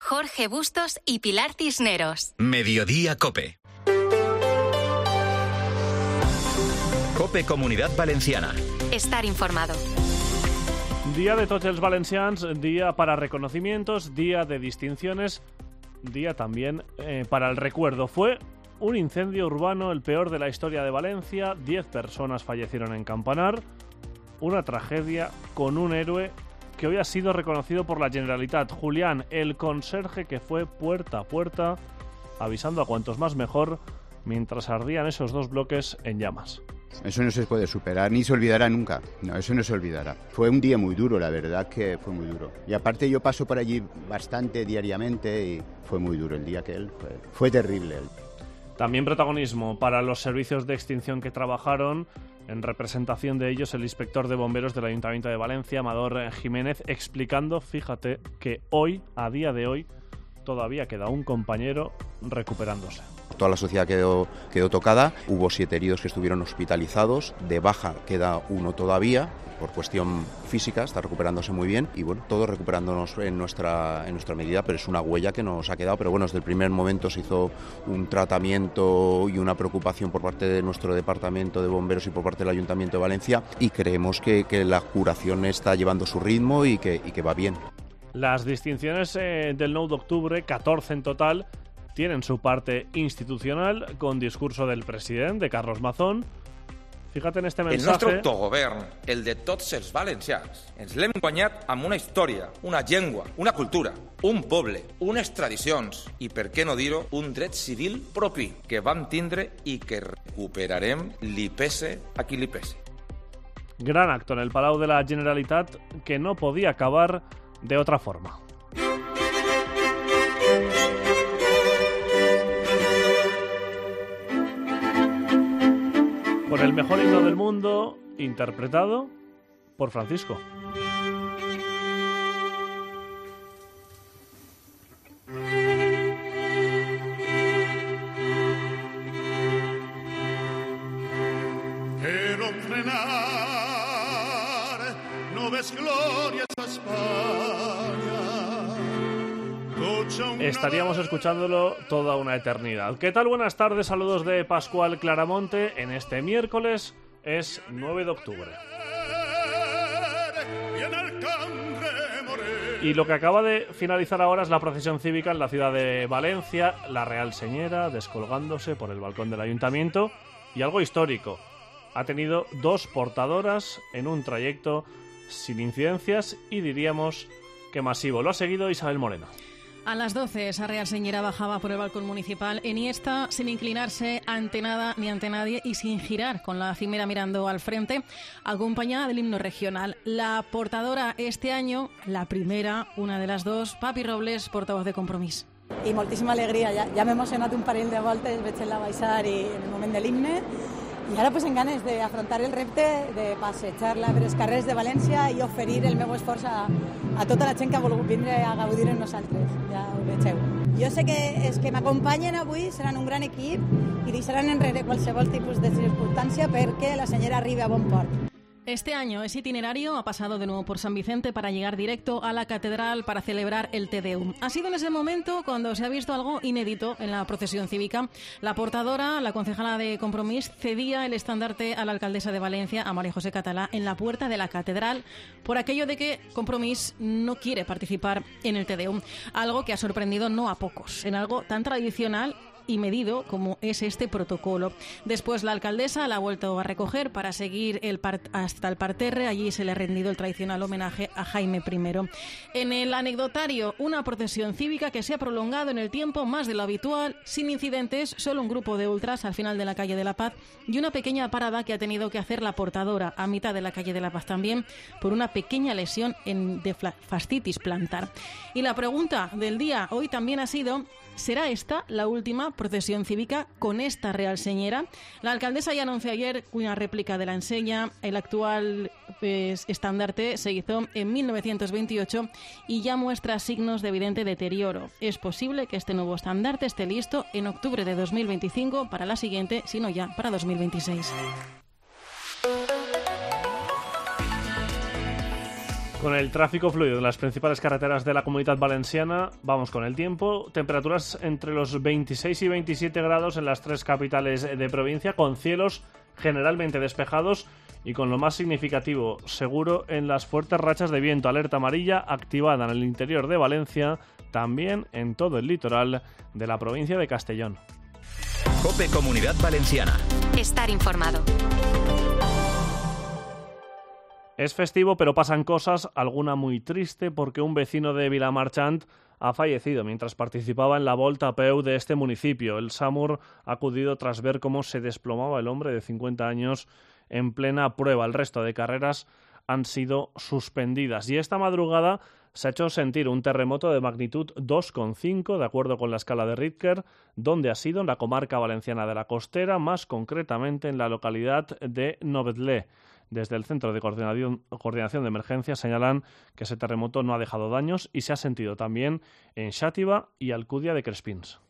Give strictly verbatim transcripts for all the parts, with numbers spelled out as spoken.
Jorge Bustos y Pilar Cisneros. Mediodía COPE. COPE Comunidad Valenciana. Estar informado. Día de tots els valencians, día para reconocimientos, día de distinciones, día también eh, para el recuerdo. Fue un incendio urbano, el peor de la historia de Valencia. Diez personas fallecieron en Campanar. Una tragedia con un héroe que hoy ha sido reconocido por la Generalitat. Julián, el conserje que fue puerta a puerta, avisando a cuantos más mejor, mientras ardían esos dos bloques en llamas. Eso no se puede superar, ni se olvidará nunca. No, eso no se olvidará. Fue un día muy duro, la verdad que fue muy duro. Y aparte yo paso por allí bastante diariamente y fue muy duro el día que él fue. Fue terrible. También protagonismo para los servicios de extinción que trabajaron. En representación de ellos, el inspector de bomberos del Ayuntamiento de Valencia, Amador Jiménez, explicando, fíjate, que hoy, a día de hoy, todavía queda un compañero recuperándose. Toda la sociedad quedó, quedó tocada, hubo siete heridos que estuvieron hospitalizados, de baja queda uno todavía, por cuestión física, está recuperándose muy bien y bueno, todos recuperándonos en nuestra, en nuestra medida, pero es una huella que nos ha quedado, pero bueno, desde el primer momento se hizo un tratamiento y una preocupación por parte de nuestro departamento de bomberos y por parte del Ayuntamiento de Valencia y creemos que, que la curación está llevando su ritmo y que, y que va bien. Las distinciones eh, del nueve de octubre, catorce en total, tienen su parte institucional con discurso del presidente, de Carlos Mazón. Fíjate en este mensaje. El nostre autogovern, el de tots els valencians, ens l'hem guanyat amb una història, una llengua, una cultura, un poble, unes tradicions i, per què no dir-ho, un dret civil propi que vam tindre i que recuperarem li pese a qui li pese. Gran acto en el Palau de la Generalitat que no podía acabar de otra forma. Con el mejor himno del mundo, interpretado por Francisco. Quiero frenar, no ves glorias a España. Estaríamos escuchándolo toda una eternidad. ¿Qué tal? Buenas tardes, saludos de Pascual Claramonte. En este miércoles es nueve de octubre. Y lo que acaba de finalizar ahora es la procesión cívica en la ciudad de Valencia, la Real Señera descolgándose por el balcón del ayuntamiento. Y algo histórico, ha tenido dos portadoras en un trayecto sin incidencias y diríamos que masivo. Lo ha seguido Isabel Moreno. A las doce, esa Real Señera bajaba por el balcón municipal en esta, sin inclinarse ante nada ni ante nadie y sin girar, con la cimera mirando al frente, acompañada del himno regional. La portadora este año, la primera, una de las dos, Papi Robles, portavoz de Compromís. I moltíssima alegria, ja, ja m'he emocionat un parell de voltes, veig la baixar i en el moment de l'himne, i ara pues, en ganes d'afrontar el repte de passejar-la per els carrers de València i oferir el meu esforç a, a tota la gent que ha volgut vindre a gaudir amb nosaltres, ja ho vegeu. Jo sé que els que m'acompanyen avui seran un gran equip i deixaran enrere qualsevol tipus de circumstància perquè la senyera arribi a bon port. Este año ese itinerario ha pasado de nuevo por San Vicente para llegar directo a la catedral para celebrar el Te Deum. Ha sido en ese momento cuando se ha visto algo inédito en la procesión cívica. La portadora, la concejala de Compromís, cedía el estandarte a la alcaldesa de Valencia, a María José Catalá, en la puerta de la catedral por aquello de que Compromís no quiere participar en el Te Deum. Algo que ha sorprendido no a pocos, en algo tan tradicional y medido como es este protocolo. Después la alcaldesa la ha vuelto a recoger para seguir el part- hasta el parterre. Allí se le ha rendido el tradicional homenaje a Jaime primero. En el anecdotario, una procesión cívica que se ha prolongado en el tiempo más de lo habitual, sin incidentes, solo un grupo de ultras al final de la calle de la Paz y una pequeña parada que ha tenido que hacer la portadora a mitad de la calle de la Paz también por una pequeña lesión en de fascitis plantar. Y la pregunta del día hoy también ha sido: ¿será esta la última procesión cívica con esta Real Señera? La alcaldesa ya anunció ayer una réplica de la ensella. El actual pues, estandarte se hizo en mil novecientos veintiocho y ya muestra signos de evidente deterioro. Es posible que este nuevo estandarte esté listo en octubre de dos mil veinticinco para la siguiente, sino ya para dos mil veintiséis. Con el tráfico fluido en las principales carreteras de la Comunidad Valenciana, vamos con el tiempo. Temperaturas entre los veintiséis y veintisiete grados en las tres capitales de provincia, con cielos generalmente despejados y con lo más significativo, seguro, en las fuertes rachas de viento. Alerta amarilla activada en el interior de Valencia, también en todo el litoral de la provincia de Castellón. COPE Comunidad Valenciana. Estar informado. Es festivo, pero pasan cosas, alguna muy triste, porque un vecino de Vilamarchant ha fallecido mientras participaba en la Volta a Peu de este municipio. El SAMUR ha acudido tras ver cómo se desplomaba el hombre de cincuenta años en plena prueba. El resto de carreras han sido suspendidas. Y esta madrugada se ha hecho sentir un terremoto de magnitud dos coma cinco, de acuerdo con la escala de Richter, donde ha sido en la comarca valenciana de la Costera, más concretamente en la localidad de Novetlè. Desde el Centro de Coordinación, Coordinación de Emergencias señalan que ese terremoto no ha dejado daños y se ha sentido también en Xàtiva y Alcúdia de Crespins.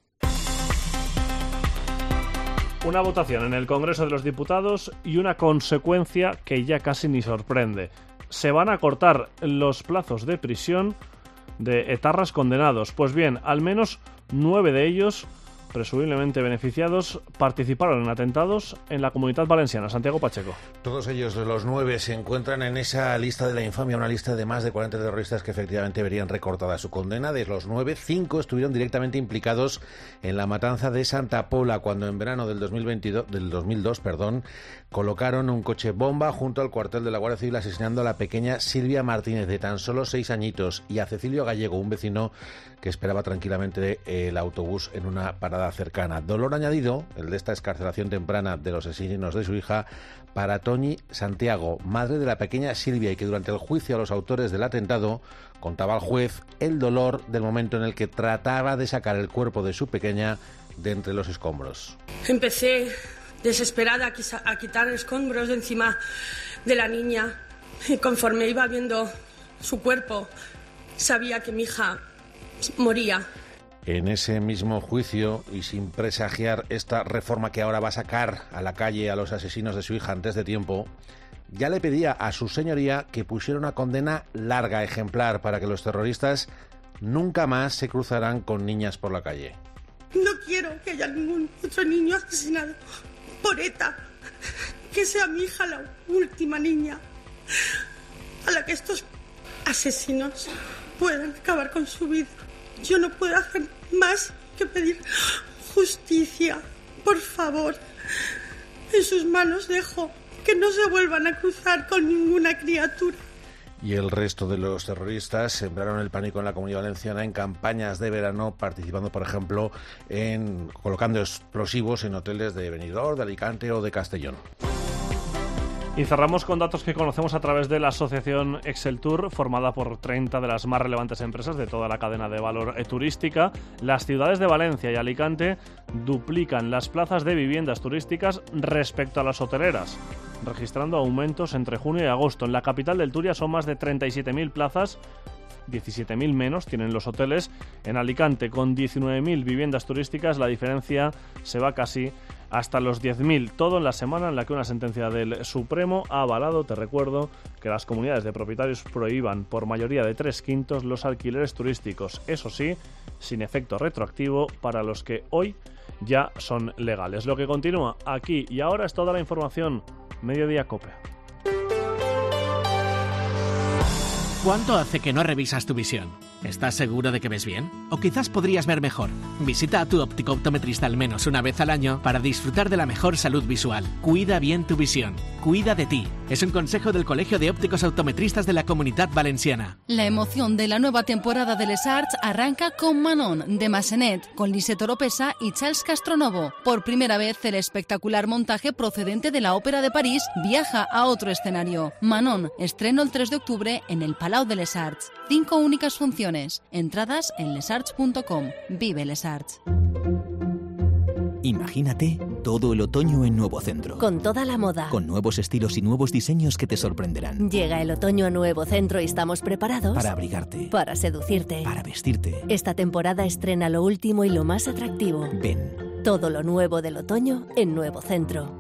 Una votación en el Congreso de los Diputados y una consecuencia que ya casi ni sorprende. Se van a cortar los plazos de prisión de etarras condenados. Pues bien, al menos nueve de ellos, presumiblemente beneficiados, participaron en atentados en la Comunidad Valenciana. Santiago Pacheco. Todos ellos, de los nueve, se encuentran en esa lista de la infamia, una lista de más de cuarenta terroristas que efectivamente verían recortada su condena. De los nueve, cinco estuvieron directamente implicados en la matanza de Santa Pola, cuando en verano del dos mil veintidós, del dos mil dos, perdón, colocaron un coche bomba junto al cuartel de la Guardia Civil, asesinando a la pequeña Silvia Martínez, de tan solo seis añitos, y a Cecilio Gallego, un vecino que esperaba tranquilamente el autobús en una parada cercana. Dolor añadido, el de esta excarcelación temprana de los asesinos de su hija, para Toñi Santiago, madre de la pequeña Silvia, y que durante el juicio a los autores del atentado contaba al juez el dolor del momento en el que trataba de sacar el cuerpo de su pequeña de entre los escombros. Empecé desesperada a quitar escombros de encima de la niña, y conforme iba viendo su cuerpo, sabía que mi hija moría. En ese mismo juicio, y sin presagiar esta reforma que ahora va a sacar a la calle a los asesinos de su hija antes de tiempo, ya le pedía a su señoría que pusiera una condena larga, ejemplar, para que los terroristas nunca más se cruzaran con niñas por la calle. No quiero que haya ningún otro niño asesinado por ETA. Que sea mi hija la última niña a la que estos asesinos puedan acabar con su vida. Yo no puedo hacer más que pedir justicia. Por favor, en sus manos dejo que no se vuelvan a cruzar con ninguna criatura. Y el resto de los terroristas sembraron el pánico en la Comunidad Valenciana en campañas de verano, participando, por ejemplo, en colocando explosivos en hoteles de Benidorm, de Alicante o de Castellón. Y cerramos con datos que conocemos a través de la asociación Exceltur, formada por treinta de las más relevantes empresas de toda la cadena de valor turística. Las ciudades de Valencia y Alicante duplican las plazas de viviendas turísticas respecto a las hoteleras, registrando aumentos entre junio y agosto. En la capital del Turia son más de treinta y siete mil plazas, diecisiete mil menos tienen los hoteles. En Alicante, con diecinueve mil viviendas turísticas, la diferencia se va casi hasta los diez mil. Todo en la semana en la que una sentencia del Supremo ha avalado, te recuerdo, que las comunidades de propietarios prohíban por mayoría de tres quintos los alquileres turísticos. Eso sí, sin efecto retroactivo para los que hoy ya son legales. Lo que continúa aquí y ahora es toda la información. Mediodía COPE. ¿Cuánto hace que no revisas tu visión? ¿Estás seguro de que ves bien? ¿O quizás podrías ver mejor? Visita a tu óptico optometrista al menos una vez al año para disfrutar de la mejor salud visual. Cuida bien tu visión. Cuida de ti. Es un consejo del Colegio de Ópticos Optometristas de la Comunidad Valenciana. La emoción de la nueva temporada de Les Arts arranca con Manon, de Massenet, con Lisette Oropesa y Charles Castronovo. Por primera vez, el espectacular montaje procedente de la Ópera de París viaja a otro escenario. Manon, estreno el tres de octubre en el Palau de Les Arts. Cinco únicas funciones. Entradas en lesarts punto com. Vive Les Arts. Imagínate todo el otoño en Nuevo Centro. Con toda la moda. Con nuevos estilos y nuevos diseños que te sorprenderán. Llega el otoño a Nuevo Centro y estamos preparados para abrigarte, para seducirte, para vestirte. Esta temporada estrena lo último y lo más atractivo. Ven. Todo lo nuevo del otoño en Nuevo Centro.